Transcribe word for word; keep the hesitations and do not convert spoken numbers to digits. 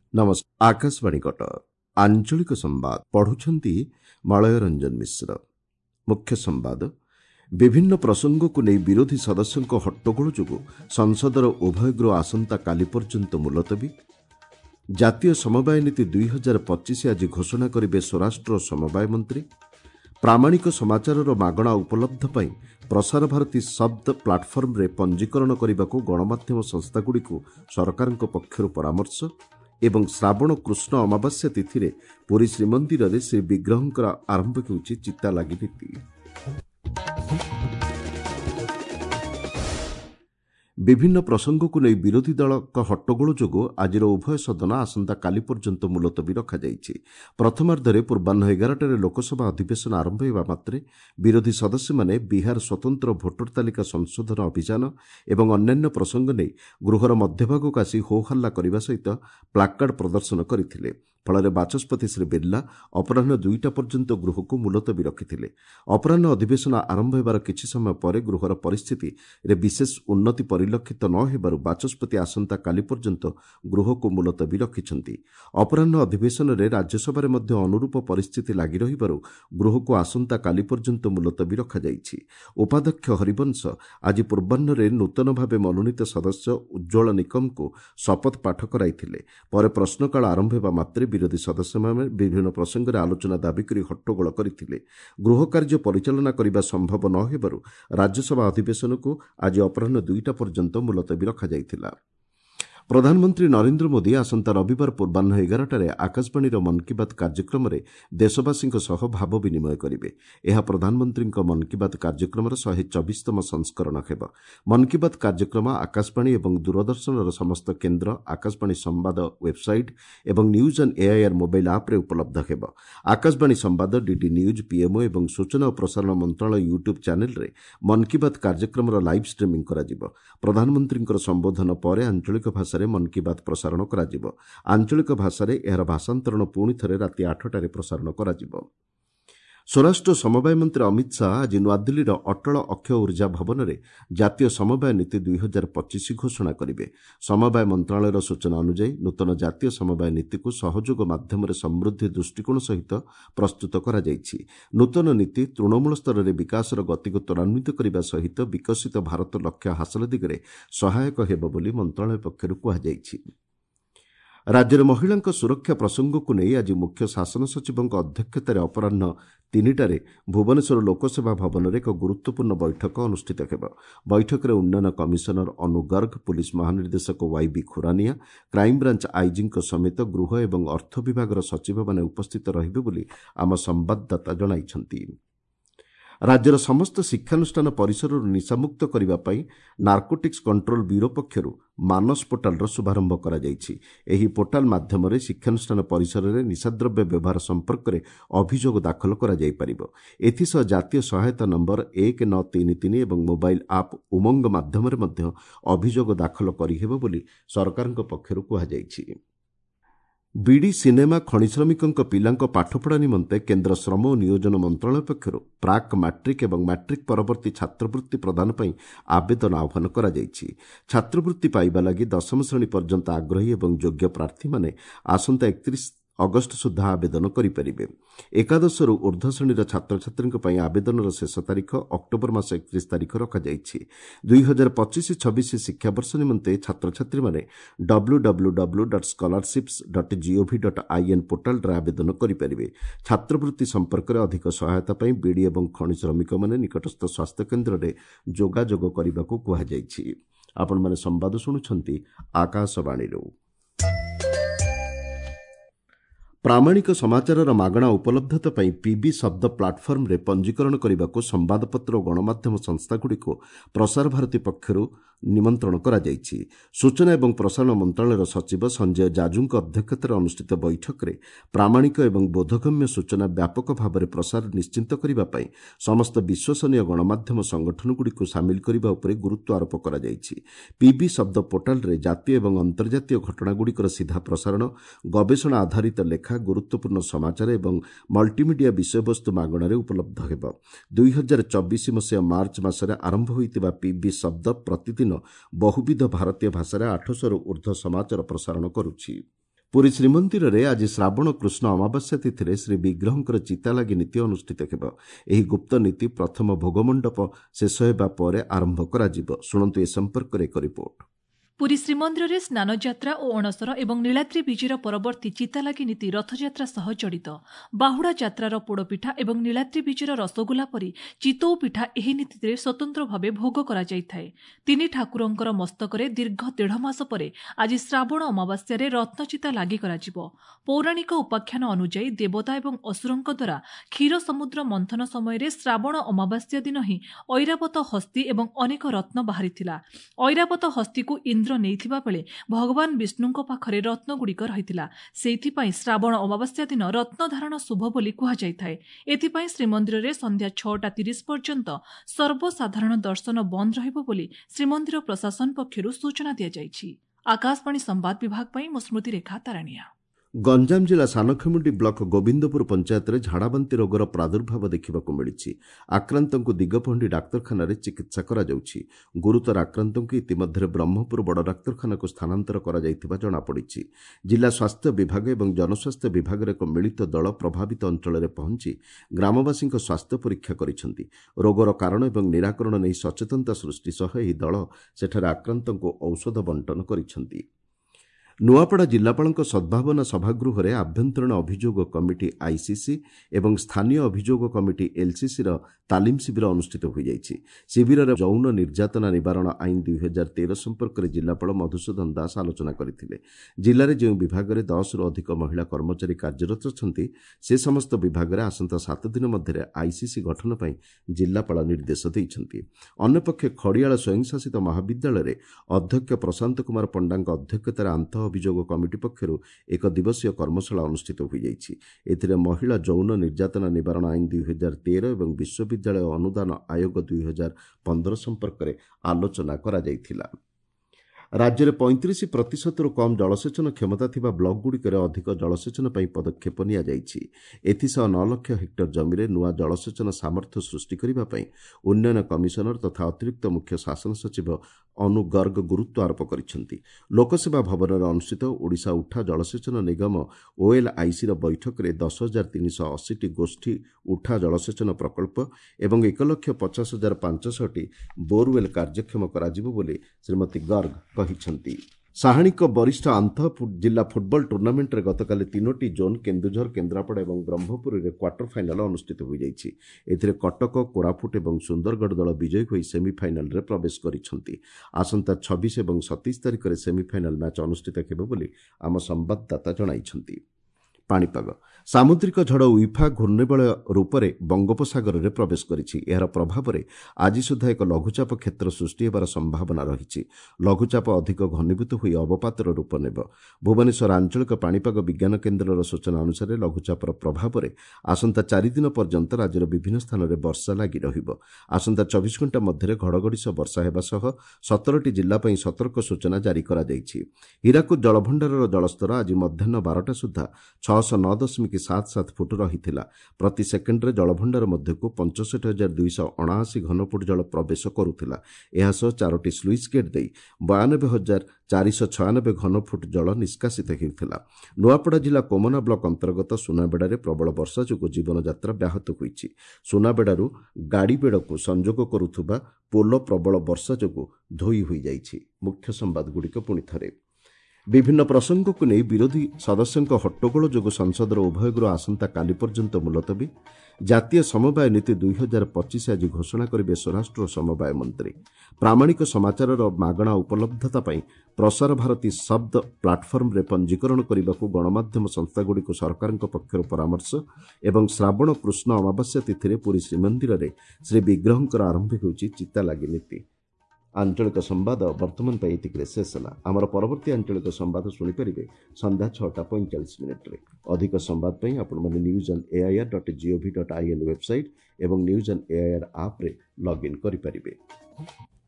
नमस्कार। आकाशवाणी कटक आंचलिक संवाद पढ़ुछंती मलय रंजन मिश्र। मुख्य संवाद विभिन्न प्रसंग को नहीं विरोधी सदस्यों हट्टगोल जो संसदर उभय गृह आसंता काली पर्यंत मुलतवी। जातीय समवाय नीति दुई हजार पचिश आज घोषणा करेंगे स्वराष्ट्र समवाय मंत्री। प्रामाणिक समाचार मागणा उपलब्ध पाई प्रसार भारती शब्द प्लाटफर्म रे पंजीकरण करने को गणमाध्यम संस्थागुड़ी सरकार पक्षर परामर्श एवं श्रावण कृष्ण अमावास्या तिथि रे पुरी श्रीमंदिर रे श्री विग्रह आरंभ होउछि चित्ता लागि नीति। विभिन्न प्रसंग को नहीं विरोधी दल हट्टगोल जो आज उभय सदन आसंता काली पर्यंत मुलतवी रखा जायछि। प्रथमार्धरे पूर्वाह्न एगारटार लोकसभा अधिवेशन आरंभ होगा मात्रे विरोधी सदस्य माने बिहार स्वतंत्र भोटर तालिका संशोधन अभियान एवं अन्यान्य प्रसंग नहीं गृहर मध्यभाग आसी हो हल्ला करने सहित प्लाकार्ड प्रदर्शन करथिले। फल बाचस्पति श्री बिर्ला अपराह्न दुईटा पर्यंत गृह को मुलतवी रखिथिले। अपराह्न अधिवेशन आरंभ होबार किछि समय पर गृहर परिस्थिति रे विशेष उन्नति परिलक्षित न हेबारु बाचस्पति आसंता काली पर्यंत गृह को मुलतवी रखिछंती। अपराह्न अधिवेशन रे राज्यसभा रे मध्य अनुरूप परिस्थिति लागि रहिबारु गृह को आसंता काली पर्यंत मुलतवी रखा जायछि। उपाध्यक्ष हरिवंश आज पूर्वाह्न रे नूतन भावे मनोनीत सदस्य उज्ज्वल निकम को शपथ पाठ कराइथिले। पर प्रश्नकाल आरंभ होबा मात्रे विरोधी सदस्य माने विभिन्न प्रसंग रे आलोचना दाबी करी हट्टगोल करथिले। गृह कार्य परिचालना करिबा संभव न हेबारु राज्यसभा अधिवेशन को आज अपराह्न दुईटा पर्यंत मुलतवी रखा जायथिला। प्रधानमंत्री नरेंद्र मोदी आसंता रविवार पूर्वाह्न एगारटार आकाशवाणी मन की बात कार्यक्रम में देशवासी सह भाव विनिमय करेंगे। यह प्रधानमंत्री मन की बात कार्यक्रम शहे चौबीसतम संस्करण हेब। मन की बात कार्यक्रम आकाशवाणी और दूरदर्शन समस्त केन्द्र आकाशवाणी संवाद वेबसाइट और न्यूज एंड एआईआर मोबाइल आप उपलब्ध हेब। आकाशवाणी संवाद डीडी न्यूज पीएमओ और सूचना और प्रसारण मंत्रालय यूट्यूब चैनल रे मन की बात कार्यक्रम लाइव स्ट्रीमिंग करा। प्रधानमंत्री संबोधन पर आंचलिक भाषा मन की बात प्रसारण करा। आंचलिक भाषा यार भाषांतरण पुणी थे राति आठटार प्रसारण करा। स्वराष्ट्र समवाय मंत्री अमित शाह आज नुआदिल्ली अटल अक्षय ऊर्जा भवन में जातीय समवाय नीति दुई हजार पचिश घोषणा करेंगे। समवाय मंत्रालय सूचना अनुसार नूतन जातीय समवाय नीति को सहयोग माध्यम समृद्धि दृष्टिकोण सहित प्रस्तुत करा जायछि। नूतन नीति तृणमूल स्तर में विकास गति को त्वरान्वित करने सहित विकसित भारत लक्ष्य हासिल दिगरे सहायक हेब बोली मंत्रालय पक्षरु कुहाଯାଇଛି। राज्यर महिला सुरक्षा प्रसंग को नहीं आज मुख्य शासन सचिव अध्यक्षतार अपराह्न तीनिटारे भुवनेश्वर लोकसेवा भवन में एक गुरुत्वपूर्ण बैठक अनुष्ठित हेब। बैठक में उन्नयन कमिशनर अनु गर्ग, पुलिस महानिर्देशक वाईबी खुरानिया, क्राइमब्रांच आईजी समेत गृह और अर्थ विभाग सचिव माने उपस्थित रहिबे बोली आम संवाददाता जणाइछंती। राज्यर समस्त शिक्षानुष्ठान परिसर निशामुक्त करने नार्कोटिक्स कंट्रोल ब्यूरो पक्षर मानस पोर्टाल शुभारंभ करा जायछि। एही पोर्टाल माध्यम शिक्षानुष्ठान परिसर में निशाद्रव्य व्यवहार संपर्क में अभियोग दाखल करा जाय परिबो। एथिसह जातीय सहायता नंबर एक नौ तीन तीन और मोबाइल आप उमंग माध्यम अभियोग दाखल करिहेबो बोली सरकार पक्षरु कुहाଯାଇଛି। बीडी सिनेमा खनि श्रमिकों पिलांक पाठपढ़ा निमंते केन्द्र श्रम और नियोजन मंत्रालय पक्षर प्राक मैट्रिक और मैट्रिक परवर्ती छात्रवृत्ति प्रदान पर आवेदन आह्वान करा जायछि। छात्रवृत्ति पाइबा लगी दशम श्रेणी पर्यंत आग्रही और योग्य प्रार्थी माने आसंता एकतीस अगस्ट सुधा आवेदन करेंगे। एकादश रु ऊर्ध्व श्रेणी छात्र छात्री आवेदन शेष तारीख अक्टोबर मास एकतीस तारीख रखाଯାଇଛି। दुई हजार पचिश छब्बीस शिक्षावर्ष निमंते छात्र छात्री माने W W W dot scholarships dot GOV dot IN portal आवेदन करेंगे। छात्रवृत्ति संपर्क में अधिक सहायता पाई बीडी और खनि श्रमिक माने निकटस्थ स्वास्थ्य केन्द्र में जोगाजोग करने को कुहाଯାଇଛି। आपण माने संवाद शुणुछंती आकाशवाणी। प्रामाणिक समाचार मागणा उपलब्धता पाई पीबी शब्द प्लाटफर्म रे पंजीकरण करने को संवादपत्र और गणमाध्यम संस्थागुड़ी प्रसार भारती पक्षरु निमंत्रण करा जायछि। सूचना एवं प्रसारण मंत्रालय सचिव संजय जाजू अध्यक्षतार अनुष्ठित बैठक में प्रामाणिक एवं बोधगम्य सूचना व्यापक भाव में प्रसार निश्चित करने समस्त विश्वसनीय गणमाध्यम संगठनगुड़ी सामिल करने उपर गुरुत्व आरोप करा जायछि। पीबी शब्द पोर्टाल रे जातीय एवं अंतर्जातीय घटनागुड़िकर सीधा प्रसारण, गवेषणा आधारित लेखा, गुरुत्वपूर्ण समाचार एवं मल्टीमीडिया विषयवस्तु मागणारे उपलब्ध हेब। दुई हजार चौबीस मसीहा मार्च मासरे आरंभ होइतिबा पीबी शब्द प्रतिदिन बहुविध भारतीय भाषा आठश रु ऊर्ध्व समाचार प्रसारण करुछि। ପୁରୀ ଶ୍ରୀମନ୍ଦିରରେ ଆଜି ଶ୍ରାବଣ କୃଷ୍ଣ ଅମାବାସ୍ୟା ତିଥିରେ ଶ୍ରୀବିଗ୍ରହଙ୍କର ଚିତା ଲାଗି ନୀତି ଅନୁଷ୍ଠିତ ହେବ। ଏହି ଗୁପ୍ତ ନୀତି ପ୍ରଥମ ଭୋଗମଣ୍ଡପ ଶେଷ ହେବା ପରେ ଆରମ୍ଭ କରାଯିବ। ଶୁଣନ୍ତୁ ଏ ସମ୍ପର୍କରେ ଏକ ରିପୋର୍ଟ। ପୁରୀ ଶ୍ରୀମନ୍ଦିରରେ ସ୍ନାନଯାତ୍ରା ଓ ଅଣସର ଏବଂ ନୀଳାଦ୍ରି ବିଜେର ପରବର୍ତ୍ତୀ ଚିତାଲାଗି ନୀତି ରଥଯାତ୍ରା ସହ ଜଡ଼ିତ। ବାହୁଡ଼ା ଯାତ୍ରାର ପୋଡ଼ପିଠା ଏବଂ ନୀଳାଦ୍ରି ବିଜେର ରସଗୋଲା ପରି ଚିତଉ ପିଠା ଏହି ନୀତିରେ ସ୍ୱତନ୍ତ୍ର ଭାବେ ଭୋଗ କରାଯାଇଥାଏ। ତିନି ଠାକୁରଙ୍କର ମସ୍ତକରେ ଦୀର୍ଘ ଦେଢ଼ ମାସ ପରେ ଆଜି ଶ୍ରାବଣ ଅମାବାସ୍ୟାରେ ରତ୍ନଚିତା ଲାଗି କରାଯିବ। ପୌରାଣିକ ଉପାଖ୍ୟାନ ଅନୁଯାୟୀ ଦେବତା ଏବଂ ଅସୁରଙ୍କ ଦ୍ୱାରା କ୍ଷୀର ସମୁଦ୍ର ମନ୍ଥନ ସମୟରେ ଶ୍ରାବଣ ଅମାବାସ୍ୟା ଦିନ ହିଁ ଐରାବତ ହସ୍ତି ଏବଂ ଅନେକ ରତ୍ନ ବାହାରିଥିଲା। ଐରାବତ ହସ୍ତିକୁ ଇନ୍ଦ୍ର ନେଇଥିବା ବେଳେ ଭଗବାନ ବିଷ୍ଣୁଙ୍କ ପାଖରେ ରତ୍ନଗୁଡ଼ିକ ରହିଥିଲା। ସେଇଥିପାଇଁ ଶ୍ରାବଣ ଅମାବାସ୍ୟା ଦିନ ରତ୍ନ ଧାରଣ ଶୁଭ ବୋଲି କୁହାଯାଇଥାଏ। ଏଥିପାଇଁ ଶ୍ରୀମନ୍ଦିରରେ ସନ୍ଧ୍ୟା ଛଅଟା ତିରିଶ ପର୍ଯ୍ୟନ୍ତ ସର୍ବସାଧାରଣ ଦର୍ଶନ ବନ୍ଦ ରହିବ ବୋଲି ଶ୍ରୀମନ୍ଦିର ପ୍ରଶାସନ ପକ୍ଷରୁ ସୂଚନା ଦିଆଯାଇଛି। ଆକାଶବାଣୀ ସମ୍ବାଦ ବିଭାଗ ପାଇଁ ମୁଁ ସ୍ମୃତିରେଖା ତାରାଣିଆ। ଗଞ୍ଜାମ ଜିଲ୍ଲା ସାନଖେମୁଣ୍ଡି ବ୍ଲକ ଗୋବିନ୍ଦପୁର ପଞ୍ଚାୟତରେ ଝାଡ଼ାବାନ୍ତି ରୋଗର ପ୍ରାଦୁର୍ଭାବ ଦେଖିବାକୁ ମିଳିଛି। ଆକ୍ରାନ୍ତଙ୍କୁ ଦିଗପହଣ୍ଡି ଡାକ୍ତରଖାନାରେ ଚିକିତ୍ସା କରାଯାଉଛି। ଗୁରୁତର ଆକ୍ରାନ୍ତଙ୍କୁ ଇତିମଧ୍ୟରେ ବ୍ରହ୍ମପୁର ବଡ଼ ଡାକ୍ତରଖାନାକୁ ସ୍ଥାନାନ୍ତର କରାଯାଇଥିବା ଜଣାପଡ଼ିଛି। ଜିଲ୍ଲା ସ୍ୱାସ୍ଥ୍ୟ ବିଭାଗ ଏବଂ ଜନସ୍ୱାସ୍ଥ୍ୟ ବିଭାଗର ଏକ ମିଳିତ ଦଳ ପ୍ରଭାବିତ ଅଞ୍ଚଳରେ ପହଞ୍ଚି ଗ୍ରାମବାସୀଙ୍କ ସ୍ୱାସ୍ଥ୍ୟ ପରୀକ୍ଷା କରିଛନ୍ତି। ରୋଗର କାରଣ ଏବଂ ନିରାକରଣ ନେଇ ସଚେତନତା ସୃଷ୍ଟି ସହ ଏହି ଦଳ ସେଠାରେ ଆକ୍ରାନ୍ତଙ୍କୁ ଔଷଧ ବଣ୍ଟନ କରିଛନ୍ତି। ନୂଆପଡ଼ା ଜିଲ୍ଲାପାଳଙ୍କ ସଦ୍ଭାବନା ସଭାଗୃହରେ ଆଭ୍ୟନ୍ତରୀଣ ଅଭିଯୋଗ କମିଟି ଆଇସିସି ଏବଂ ସ୍ଥାନୀୟ ଅଭିଯୋଗ କମିଟି ଏଲ୍ସିସିର ତାଲିମ ଶିବିର ଅନୁଷ୍ଠିତ ହୋଇଯାଇଛି। ଶିବିରରେ ଯୌନ ନିର୍ଯାତନା ନିବାରଣ ଆଇନ ଦୁଇ ହଜାର ତେର ସମ୍ପର୍କରେ ଜିଲ୍ଲାପାଳ ମଧୁସୂଦନ ଦାସ ଆଲୋଚନା କରିଥିଲେ। ଜିଲ୍ଲାରେ ଯେଉଁ ବିଭାଗରେ ଦଶରୁ ଅଧିକ ମହିଳା କର୍ମଚାରୀ କାର୍ଯ୍ୟରତ ଅଛନ୍ତି ସେ ସମସ୍ତ ବିଭାଗରେ ଆସନ୍ତା ସାତ ଦିନ ମଧ୍ୟରେ ଆଇସିସି ଗଠନ ପାଇଁ ଜିଲ୍ଲାପାଳ ନିର୍ଦ୍ଦେଶ ଦେଇଛନ୍ତି। ଅନ୍ୟପକ୍ଷେ ଖଡ଼ିଆଳ ସ୍ୱୟଂଶାସିତ ମହାବିଦ୍ୟାଳୟରେ ଅଧ୍ୟକ୍ଷ ପ୍ରଶାନ୍ତ କୁମାର ପଣ୍ଡାଙ୍କ ଅଧ୍ୟକ୍ଷତାରେ ଆନ୍ତଃ ଅଭିଯୋଗ କମିଟି ପକ୍ଷରୁ ଏକ ଦିବସୀୟ କର୍ମଶାଳା ଅନୁଷ୍ଠିତ ହୋଇଯାଇଛି। ଏଥିରେ ମହିଳା ଯୌନ ନିର୍ଯାତନା ନିବାରଣ ଆଇନ ଦୁଇ ହଜାର ତେର ଏବଂ ବିଶ୍ୱବିଦ୍ୟାଳୟ ଅନୁଦାନ ଆୟୋଗ ଦୁଇ ହଜାର ପନ୍ଦର ସମ୍ପର୍କରେ ଆଲୋଚନା କରାଯାଇଥିଲା। ରାଜ୍ୟରେ ପଇଁତିରିଶ ପ୍ରତିଶତରୁ କମ୍ ଜଳସେଚନ କ୍ଷମତା ଥିବା ବ୍ଲକଗୁଡ଼ିକରେ ଅଧିକ ଜଳସେଚନ ପାଇଁ ପଦକ୍ଷେପ ନିଆଯାଇଛି। ଏଥିସହ ନଅ ଲକ୍ଷ ହେକ୍ଟର ଜମିରେ ନୂଆ ଜଳସେଚନ ସାମର୍ଥ୍ୟ ସୃଷ୍ଟି କରିବା ପାଇଁ ଉନ୍ନୟନ କମିଶନର ତଥା ଅତିରିକ୍ତ ମୁଖ୍ୟ ଶାସନ ସଚିବ ଅନୁ ଗର୍ଗ ଗୁରୁତ୍ୱ ଆରୋପ କରିଛନ୍ତି। ଲୋକସେବା ଭବନରେ ଅନୁଷ୍ଠିତ ଓଡ଼ିଶା ଉଠା ଜଳସେଚନ ନିଗମ ଓଏଲ୍ଆଇସିର ବୈଠକରେ ଦଶ ହଜାର ତିନିଶହ ଅଶୀଟି ଗୋଷ୍ଠୀ ଉଠା ଜଳସେଚନ ପ୍ରକଳ୍ପ ଏବଂ ଏକ ଲକ୍ଷ ପଚାଶ ହଜାର ପାଞ୍ଚଶହଟି ବୋରୱେଲ୍ କାର୍ଯ୍ୟକ୍ଷମ କରାଯିବ ବୋଲି ଶ୍ରୀମତୀ ଗର୍ଗ କହିଛନ୍ତି। ସାହାଣିକ ବରିଷ୍ଠ ଆନ୍ତଃ ଜିଲ୍ଲା ଫୁଟବଲ ଟୁର୍ଣ୍ଣାମେଣ୍ଟରେ ଗତକାଲି ତିନୋଟି ଜୋନ୍ କେନ୍ଦୁଝର, କେନ୍ଦ୍ରାପଡ଼ା ଏବଂ ବ୍ରହ୍ମପୁରରେ କ୍ୱାର୍ଟର ଫାଇନାଲ୍ ଅନୁଷ୍ଠିତ ହୋଇଯାଇଛି। ଏଥିରେ କଟକ, କୋରାପୁଟ ଏବଂ ସୁନ୍ଦରଗଡ଼ ଦଳ ବିଜୟୀ ହୋଇ ସେମିଫାଇନାଲ୍ରେ ପ୍ରବେଶ କରିଛନ୍ତି। ଆସନ୍ତା ଛବିଶ ଏବଂ ସତେଇଶ ତାରିଖରେ ସେମିଫାଇନାଲ୍ ମ୍ୟାଚ୍ ଅନୁଷ୍ଠିତ ହେବ ବୋଲି ଆମ ସମ୍ବାଦଦାତା ଜଣାଇଛନ୍ତି। ପାଣିପାଗ। ସାମୁଦ୍ରିକ ଝଡ଼ ଉଇଫା ଘୂର୍ଣ୍ଣିବଳୟ ରୂପରେ ବଙ୍ଗୋପସାଗରରେ ପ୍ରବେଶ କରିଛି। ଏହାର ପ୍ରଭାବରେ ଆଜି ସୁଦ୍ଧା ଏକ ଲଘୁଚାପ କ୍ଷେତ୍ର ସୃଷ୍ଟି ହେବାର ସମ୍ଭାବନା ରହିଛି। ଲଘୁଚାପ ଅଧିକ ଘନୀଭୂତ ହୋଇ ଅବପାତର ରୂପ ନେବ। ଭୁବନେଶ୍ୱର ଆଞ୍ଚଳିକ ପାଣିପାଗ ବିଜ୍ଞାନ କେନ୍ଦ୍ରର ସୂଚନା ଅନୁସାରେ ଲଘୁଚାପର ପ୍ରଭାବରେ ଆସନ୍ତା ଚାରିଦିନ ପର୍ଯ୍ୟନ୍ତ ରାଜ୍ୟର ବିଭିନ୍ନ ସ୍ଥାନରେ ବର୍ଷା ଲାଗି ରହିବ। ଆସନ୍ତା ଚବିଶ ଘଣ୍ଟା ମଧ୍ୟରେ ଘଡ଼ଘଡ଼ି ସହ ବର୍ଷା ହେବା ସହ ସତରଟି ଜିଲ୍ଲା ପାଇଁ ସତର୍କ ସୂଚନା ଜାରି କରାଯାଇଛି। ହୀରାକୁଦ ଜଳଭଣ୍ଡାରର ଜଳସ୍ତର ଆଜି ମଧ୍ୟାହ୍ନ ବାରଟା ସୁଦ୍ଧା ଛଅଶହ ନଅ ଦଶମିକ ସାତ ସାତ ଫୁଟ ରହିଥିଲା। ପ୍ରତି ସେକେଣ୍ଡରେ ଜଳଭଣ୍ଡାର ମଧ୍ୟକୁ ପଞ୍ଚଷଠି ହଜାର ଦୁଇଶହ ଅଣାଅଶୀ ଘନଫୁଟ ଜଳ ପ୍ରବେଶ କରୁଥିଲା। ଏହା ସହ ଚାରୋଟି ସ୍ଲୁଇସ୍ ଗେଟ୍ ଦେଇ ବୟାନବେ ହଜାର ଚାରିଶହ ଛୟାନବେ ଘନଫୁଟ ଜଳ ନିଷ୍କାସିତ ହେଉଥିଲା। ନୂଆପଡ଼ା ଜିଲ୍ଲା କୋମନା ବ୍ଲକ ଅନ୍ତର୍ଗତ ସୁନାବେଡ଼ାରେ ପ୍ରବଳ ବର୍ଷା ଯୋଗୁଁ ଜୀବନଯାତ୍ରା ବ୍ୟାହତ ହୋଇଛି। ସୁନାବେଡ଼ାରୁ ଗାଡ଼ିବେଡ଼କୁ ସଂଯୋଗ କରୁଥିବା ପୋଲ ପ୍ରବଳ ବର୍ଷା ଯୋଗୁଁ ଧୋଇ ହୋଇଯାଇଛି। ମୁଖ୍ୟ ସମ୍ବାଦଗୁଡ଼ିକ ପୁଣି ଥରେ। ବିଭିନ୍ନ ପ୍ରସଙ୍ଗକୁ ନେଇ ବିରୋଧୀ ସଦସ୍ୟଙ୍କ ହଟ୍ଟଗୋଳ ଯୋଗୁଁ ସଂସଦର ଉଭୟ ଗୃହ ଆସନ୍ତାକାଲି ପର୍ଯ୍ୟନ୍ତ ମୁଲତବୀ। ଜାତୀୟ ସମବାୟ ନୀତି ଦୁଇ ହଜାର ପଚିଶ ଆଜି ଘୋଷଣା କରିବେ ସ୍ୱରାଷ୍ଟ୍ର ଓ ସମବାୟ ମନ୍ତ୍ରୀ। ପ୍ରାମାଣିକ ସମାଚାରର ମାଗଣା ଉପଲବ୍ଧତା ପାଇଁ ପ୍ରସାର ଭାରତୀ ଶବ୍ଦ ପ୍ଲାଟଫର୍ମରେ ପଞ୍ଜୀକରଣ କରିବାକୁ ଗଣମାଧ୍ୟମ ସଂସ୍ଥାଗୁଡ଼ିକୁ ସରକାରଙ୍କ ପକ୍ଷରୁ ପରାମର୍ଶ ଏବଂ ଶ୍ରାବଣ କୃଷ୍ଣ ଅମାବାସ୍ୟା ତିଥିରେ ପୁରୀ ଶ୍ରୀମନ୍ଦିରରେ ଶ୍ରୀବିଗ୍ରହଙ୍କର ଆରମ୍ଭ ହେଉଛି ଚିତା ଲାଗି ନୀତି। ଆଞ୍ଚଳିକ ସମ୍ବାଦ ବର୍ତ୍ତମାନ ପାଇଁ ଏତିକିରେ ଶେଷ ହେଲା। ଆମର ପରବର୍ତ୍ତୀ ଆଞ୍ଚଳିକ ସମ୍ବାଦ ଶୁଣିପାରିବେ ସନ୍ଧ୍ୟା ଛଅଟା ପଇଁଚାଳିଶ ମିନିଟ୍ରେ। ଅଧିକ ସମ୍ବାଦ ପାଇଁ ଆପଣମାନେ news on AIR dot GOV dot IN website ଏବଂ ନ୍ୟୁଜ୍ ଅନ୍ ଏଆଇଆର୍ ଆପ୍ରେ ଲଗ୍ଇନ୍ କରିପାରିବେ।